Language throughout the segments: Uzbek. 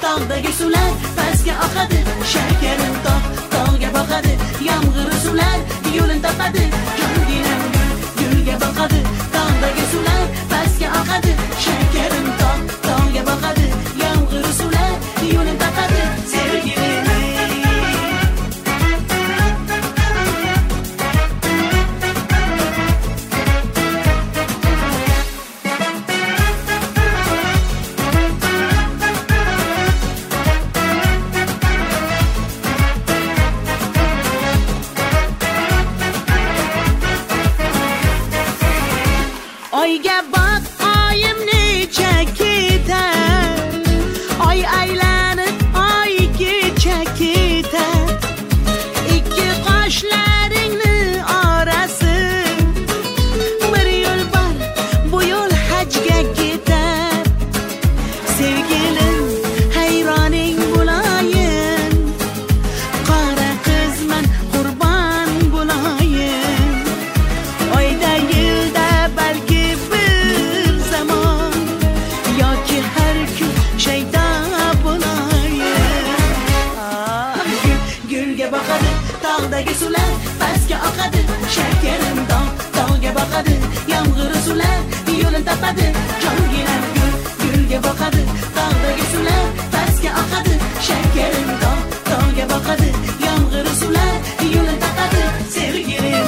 tog'dagi suvlar pastga oqadi, shakarim tog'ga boqadi, yomg'ir suvlar yo'lin topadi, jonginam gulga boqadi, tog'dagi suvlar pastga oqadi, shakarim tog'ga boqadi, yomg'ir suvlar yo'lin topadi, sevgilim. Oyga bak, oyim necha ketar, oy aylanib oy kecha ketar, ikki qoshlaringni orasi bir yo'l bor, bu yo'l hajga ketar. Sevgilim hayroning bo'layin, qora qizman qurban bo'layin, oyda yilda balki tog'dagi suvlar pastga oqadi, shakarim tog'ga boqadi, yomg'ir suvlar yo'lin topadi, jonginam gulga boqadi, tog'dagi suvlar pastga oqadi, shakarim tog'ga boqadi, yomg'ir suvlar yo'lin topadi, sevgilim.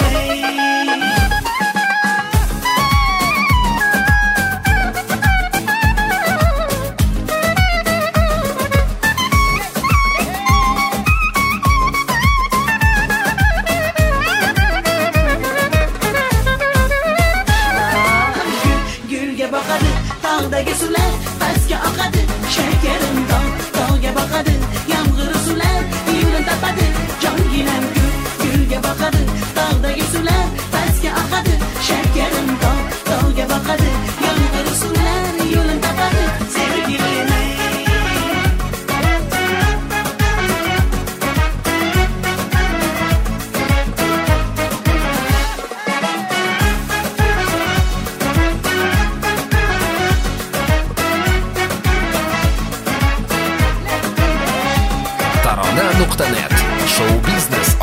Tog'dagi suvlar pastga oqadi, shakarim tog'ga boqadi, yomg'ir suvlar yo'lin topadi, jonginam gulga boqadi, tog'dagi suvlar pastga oqadi, shakarim tog'ga boqadi, yomg'ir suvlar yo'lin topadi, sevgilim. Tarona.net. Show business